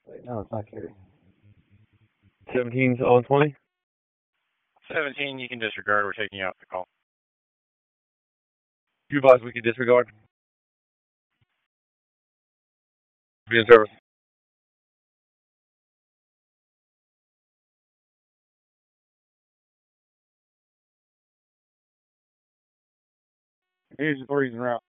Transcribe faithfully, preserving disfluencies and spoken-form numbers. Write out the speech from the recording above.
Wait, no, it's not carried. seventeen's on twenty. seventeen, you can disregard. We're taking you off the call. You advise we can disregard. Be in service. Here's the reason route.